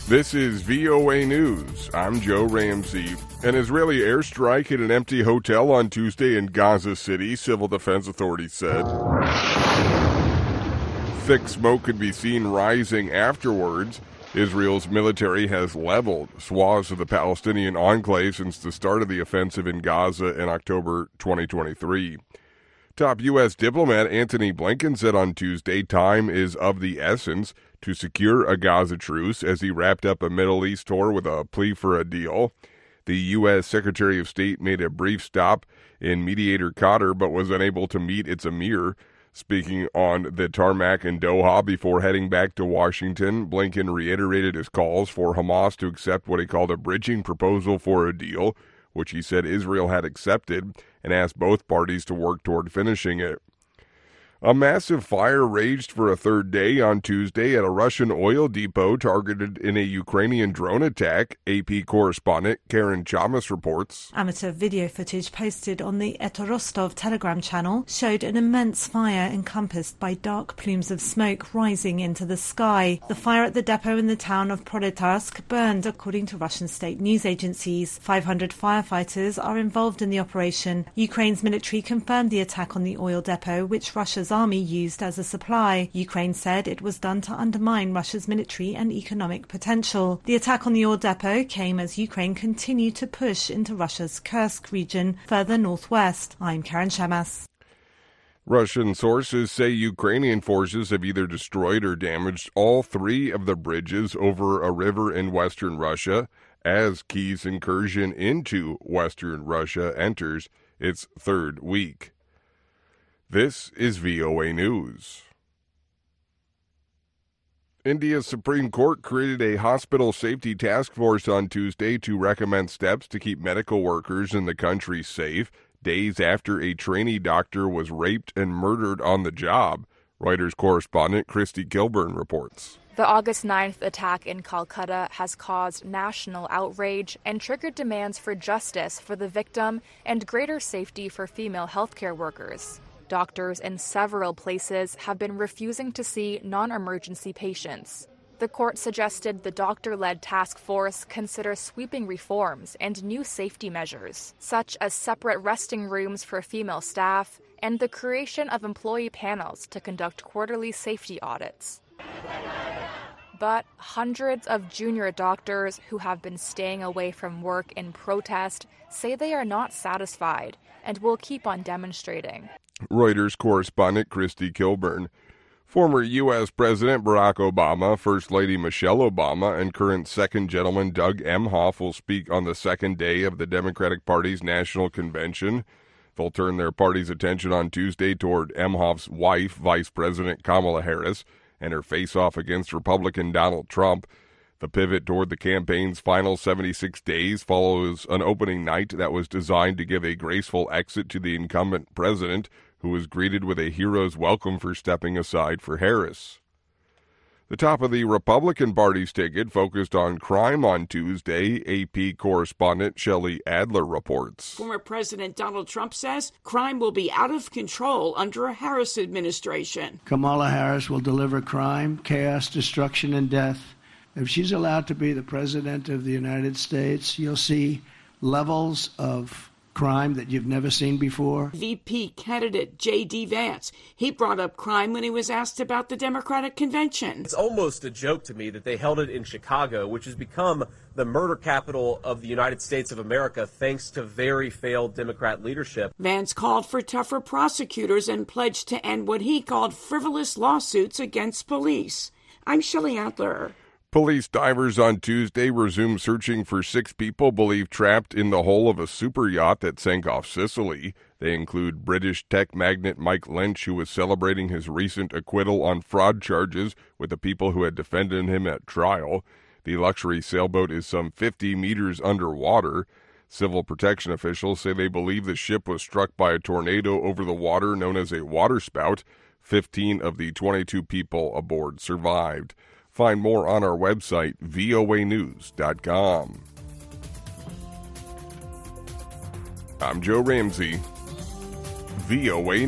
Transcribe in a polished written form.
This is VOA News. I'm Joe Ramsey. An Israeli airstrike hit an empty hotel on Tuesday in Gaza City, civil defense authorities said. Thick smoke could be seen rising afterwards. Israel's military has leveled swaths of the Palestinian enclave since the start of the offensive in Gaza in October 2023. Top U.S. diplomat Antony Blinken said on Tuesday time is of the essence to secure a Gaza truce as he wrapped up a Middle East tour with a plea for a deal. The U.S. Secretary of State made a brief stop in mediator Qatar but was unable to meet its emir. Speaking on the tarmac in Doha before heading back to Washington, Blinken reiterated his calls for Hamas to accept what he called a bridging proposal for a deal, which he said Israel had accepted, and asked both parties to work toward finishing it. A massive fire raged for a third day on Tuesday at a Russian oil depot targeted in a Ukrainian drone attack, AP correspondent Karen Chamas reports. Amateur video footage posted on the Eto Rostov Telegram channel showed an immense fire encompassed by dark plumes of smoke rising into the sky. The fire at the depot in the town of Proletarsk burned, according to Russian state news agencies. 500 firefighters are involved in the operation. Ukraine's military confirmed the attack on the oil depot, which Russia's army used as a supply. Ukraine said it was done to undermine Russia's military and economic potential. The attack on the oil depot came as Ukraine continued to push into Russia's Kursk region, further northwest. I'm Karen Chamas. Russian sources say Ukrainian forces have either destroyed or damaged all three of the bridges over a river in western Russia as Kyiv's incursion into western Russia enters its third week. This is VOA News. India's Supreme Court created a hospital safety task force on Tuesday to recommend steps to keep medical workers in the country safe days after a trainee doctor was raped and murdered on the job. Reuters correspondent Christy Kilburn reports. The August 9th attack in Calcutta has caused national outrage and triggered demands for justice for the victim and greater safety for female healthcare workers. Doctors in several places have been refusing to see non-emergency patients. The court suggested the doctor-led task force consider sweeping reforms and new safety measures, such as separate resting rooms for female staff and the creation of employee panels to conduct quarterly safety audits. But hundreds of junior doctors who have been staying away from work in protest say they are not satisfied and will keep on demonstrating. Reuters correspondent Christy Kilburn. Former U.S. President Barack Obama, First Lady Michelle Obama, and current Second Gentleman Doug Emhoff will speak on the second day of the Democratic Party's National Convention. They'll turn their party's attention on Tuesday toward Emhoff's wife, Vice President Kamala Harris, and her face-off against Republican Donald Trump. The pivot toward the campaign's final 76 days follows an opening night that was designed to give a graceful exit to the incumbent president, who was greeted with a hero's welcome for stepping aside for Harris. The top of the Republican Party's ticket focused on crime on Tuesday, AP correspondent Shelley Adler reports. Former President Donald Trump says crime will be out of control under a Harris administration. Kamala Harris will deliver crime, chaos, destruction, and death. If she's allowed to be the President of the United States, you'll see levels of crime that you've never seen before. VP candidate J.D. Vance, he brought up crime when he was asked about the Democratic Convention. It's almost a joke to me that they held it in Chicago, which has become the murder capital of the United States of America thanks to very failed Democrat leadership. Vance called for tougher prosecutors and pledged to end what he called frivolous lawsuits against police. I'm Shelley Adler. Police divers on Tuesday resumed searching for 6 people believed trapped in the hull of a super yacht that sank off Sicily. They include British tech magnate Mike Lynch, who was celebrating his recent acquittal on fraud charges with the people who had defended him at trial. The luxury sailboat is some 50 meters underwater. Civil protection officials say they believe the ship was struck by a tornado over the water known as a waterspout. 15 of the 22 people aboard survived. Find more on our website, voanews.com. I'm Joe Ramsey, VOA News.